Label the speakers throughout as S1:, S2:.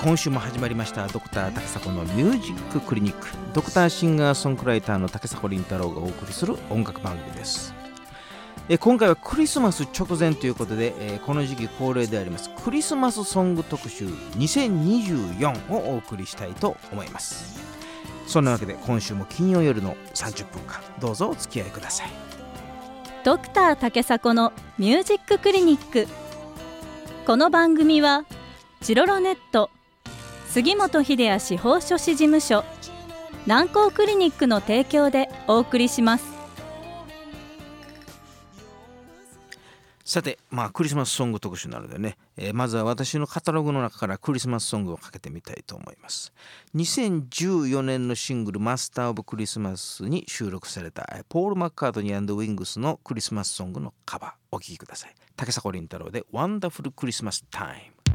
S1: 今週も始まりましたドクター竹迫のミュージッククリニック。ドクターシンガーソングライターの竹迫倫太郎がお送りする音楽番組です。今回はクリスマス直前ということで、この時期恒例でありますクリスマスソング特集2024をお送りしたいと思います。そんなわけで今週も金曜夜の30分間どうぞお付き合いください。
S2: ドクター竹迫のミュージッククリニック。この番組はジロロネット、杉本秀哉司法書士事務所、南光クリニックの提供でお送りします。
S1: さて、クリスマスソング特集なのでね、まずは私のカタログの中からクリスマスソングをかけてみたいと思います。2014年のシングルマスターオブクリスマスに収録されたポール・マッカートニー&ウィングスのクリスマスソングのカバーお聴きください。竹迫倫太郎でワンダフルクリスマスタイム。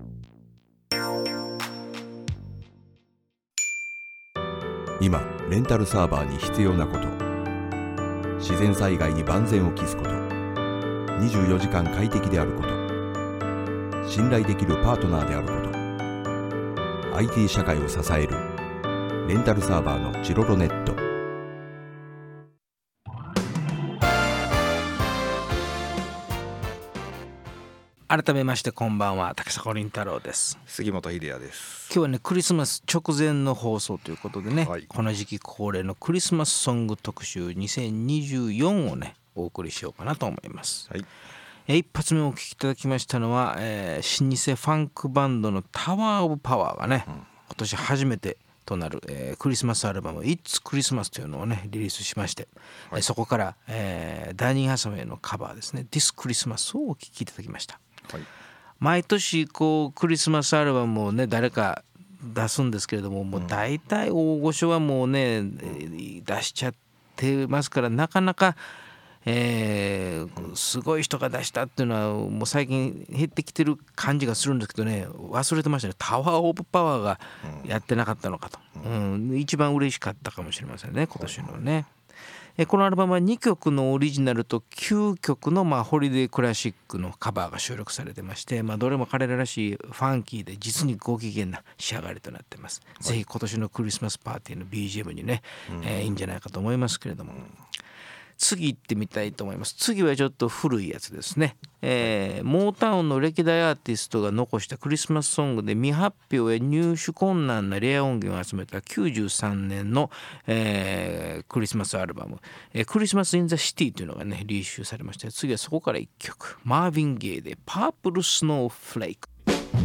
S3: 今レンタルサーバーに必要なこと、自然災害に万全を期すこと、24時間快適であること、信頼できるパートナーであること、 IT 社会を支えるレンタルサーバーのジロロネット。
S1: 改めましてこんばんは、竹迫倫太郎です。
S4: 杉本秀哉です。
S1: 今日はねクリスマス直前の放送ということでね、
S4: はい、
S1: この時期恒例のクリスマスソング特集2024をねお送りしようかなと思います。
S4: はい、
S1: 一発目お聴きいただきましたのは、老舗ファンクバンドのタワーオブパワーがね、今年初めてとなる、クリスマスアルバム It's Christmas というのをねリリースしまして、はい、そこから、ダニー・ハサウェイのカバーですね This Christmas をお聴きいただきました。はい、毎年こうクリスマスアルバムをね誰か出すんですけれども、もう大体大御所はもうね、出しちゃってますから、なかなかすごい人が出したっていうのはもう最近減ってきてる感じがするんですけどね、忘れてましたね。タワーオブパワーがやってなかったのかと、一番嬉しかったかもしれませんね今年のね。このアルバムは2曲のオリジナルと9曲のホリデークラシックのカバーが収録されてまして、どれも彼ららしいファンキーで実にご機嫌な仕上がりとなっています。ぜひ今年のクリスマスパーティーの BGM にね、いいんじゃないかと思いますけれども、次行ってみたいと思います。次はちょっと古いやつですね。モータウンの歴代アーティストが残したクリスマスソングで未発表や入手困難なレア音源を集めた93年の、クリスマスアルバム、クリスマス・イン・ザ・シティというのがねリリースされました。次はそこから1曲、マーヴィン・ゲイでパープル・スノーフレーク。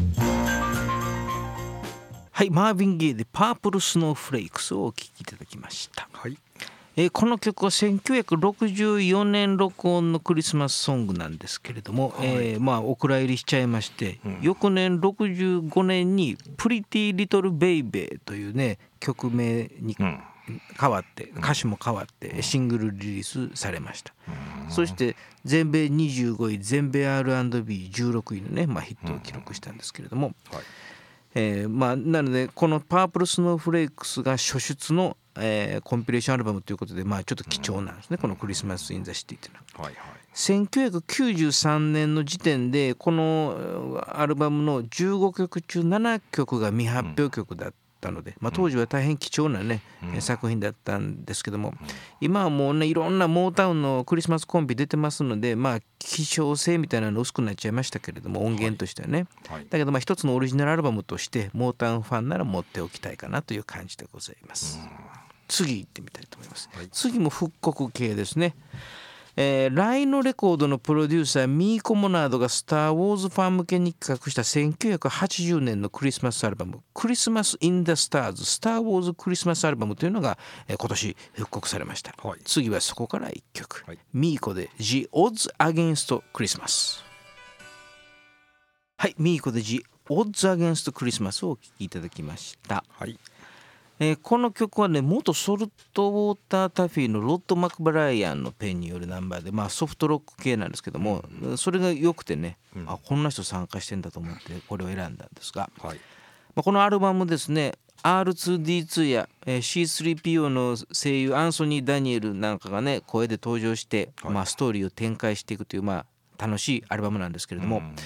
S1: はい、マーヴィン・ゲイでパープル・スノーフレークスをお聴きいただきました。
S4: はい、
S1: この曲は1964年録音のクリスマスソングなんですけれども、お蔵入りしちゃいまして、翌年65年にプリティ・リトル・ベイベーというね曲名に変わって、歌詞も変わってシングルリリースされました。そして全米25位全米 R&B16 位のね、ヒットを記録したんですけれども、なのでこのパープルスノーフレークスが初出のコンピレーションアルバムということで、ちょっと貴重なんですね、このクリスマス・イン・ザ・シティというのは。1993年の時点でこのアルバムの15曲中7曲が未発表曲だったので、当時は大変貴重なね、作品だったんですけども、今はもうねいろんなモータウンのクリスマスコンビ出てますので、希少性みたいなの薄くなっちゃいましたけれども、音源としてはね、だけど一つのオリジナルアルバムとしてモータウンファンなら持っておきたいかなという感じでございます。次行ってみたいと思います。次も復刻系ですね。ライノレコードのプロデューサーミーコ・モナードがスター・ウォーズファン向けに企画した1980年のクリスマスアルバムクリスマス・イン・ザ・スターズスター・ウォーズ・クリスマスアルバムというのが、今年復刻されました。次はそこから1曲、ミーコで The Odds Against Christmas。 はい、ミーコで The Odds Against Christmas をお聴きいただきました。この曲はね元ソルトウォータータフィーのロッド・マクブライアンのペンによるナンバーで、ソフトロック系なんですけども、それが良くてね、こんな人参加してんだと思ってこれを選んだんですが、このアルバムですね R2D2 や C3PO の声優アンソニー・ダニエルなんかがね声で登場して、ストーリーを展開していくという楽しいアルバムなんですけれども、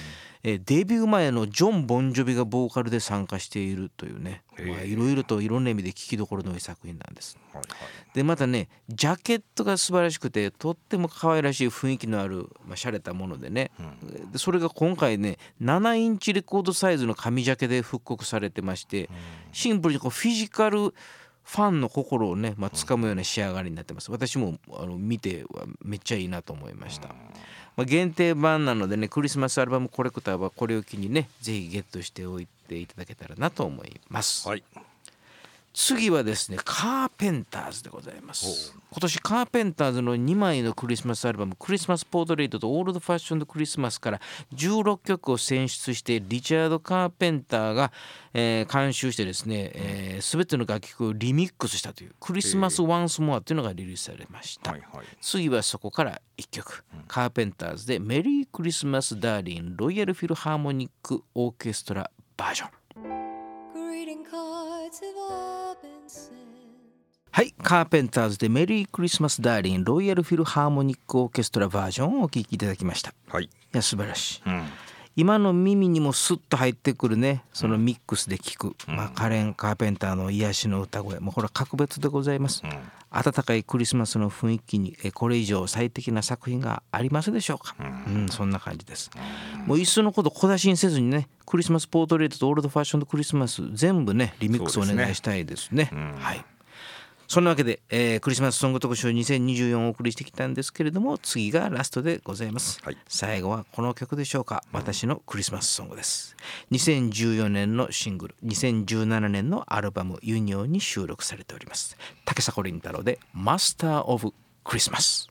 S1: デビュー前のジョン・ボンジョビがボーカルで参加しているというね、いろいろといろんな意味で聴きどころのいい作品なんです。でまたねジャケットが素晴らしくてとっても可愛らしい雰囲気のある洒落たものでね、でそれが今回ね7インチレコードサイズの紙ジャケで復刻されてまして、シンプルにこうフィジカルファンの心をね、掴むような仕上がりになってます。私も見てはめっちゃいいなと思いました。限定版なのでね、クリスマスアルバムコレクターはこれを機にねぜひゲットしておいていただけたらなと思います。次はですねカーペンターズでございます。今年カーペンターズの2枚のクリスマスアルバムクリスマスポートレートとオールドファッションドクリスマスから16曲を選出してリチャード・カーペンターが、監修してですね、全ての楽曲をリミックスしたというクリスマス・ワンス・モアというのがリリースされました。次はそこから1曲、カーペンターズでメリークリスマス・ダーリンロイヤル・フィルハーモニック・オーケストラバージョン。はい、カーペンターズでメリークリスマスダーリンロイヤルフィルハーモニックオーケストラバージョンをお聴きいただきました。いや素晴らしい、今の耳にもスッと入ってくるねそのミックスで聴く、カレン・カーペンターの癒しの歌声もうこれは格別でございます。温かいクリスマスの雰囲気にこれ以上最適な作品がありますでしょうか。そんな感じです。もういっそのこと小出しにせずにねクリスマスポートレートとオールドファッションとクリスマス全部ねリミックスお願いしたいですね。はい、そんなわけで、クリスマスソング特集2024をお送りしてきたんですけれども次がラストでございます。最後はこの曲でしょうか。私のクリスマスソングです。2014年のシングル2017年のアルバムユニオンに収録されております竹迫倫太郎でマスターオブクリスマス。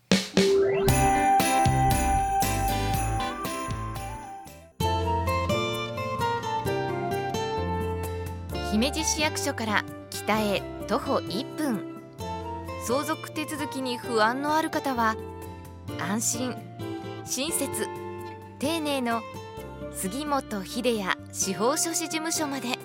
S4: 姫路市役所から北へ徒歩1分、相続手続きに不安のある方は安心親切丁寧の杉本秀也司法書士事務所まで。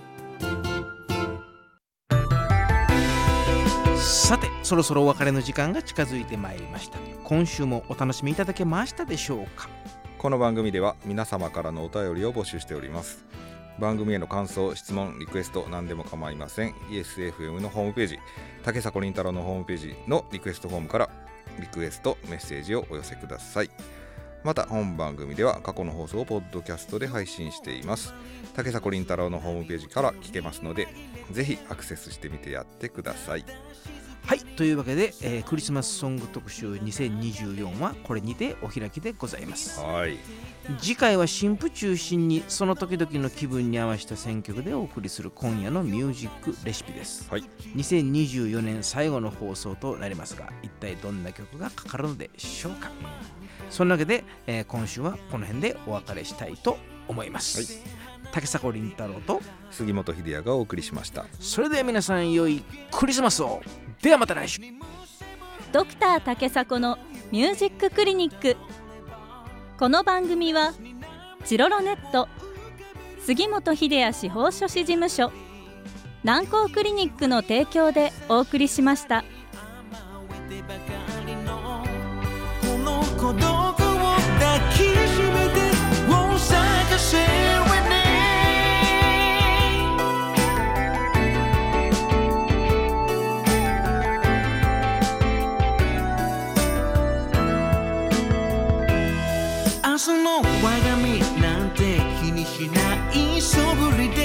S1: さてそろそろお別れの時間が近づいてまいりました。今週もお楽しみいただけましたでしょうか。
S5: この番組では皆様からのお便りを募集しております。番組への感想、質問、リクエスト何でも構いません。 ESFM のホームページ竹迫倫太郎のホームページのリクエストフォームからリクエストメッセージをお寄せください。また本番組では過去の放送をポッドキャストで配信しています。竹迫倫太郎のホームページから聞けますのでぜひアクセスしてみてやってください。
S1: はい、というわけで、クリスマスソング特集2024はこれにてお開きでございます。次回は新譜中心にその時々の気分に合わせた選曲でお送りする今夜のミュージックレシピです。2024年最後の放送となりますが一体どんな曲がかかるのでしょうか。そんなわけで、今週はこの辺でお別れしたいと思います。竹迫倫太郎と
S5: 杉本秀也がお送りしました。
S1: それでは皆さん良いクリスマスを。ではまた来週。
S2: ドクター竹迫のミュージッククリニック。この番組はチロロネット、杉本秀也司法書士事務所、南光クリニックの提供でお送りしました。この孤独を抱きしめて大探せ明日の我が身なんて気にしない素振りで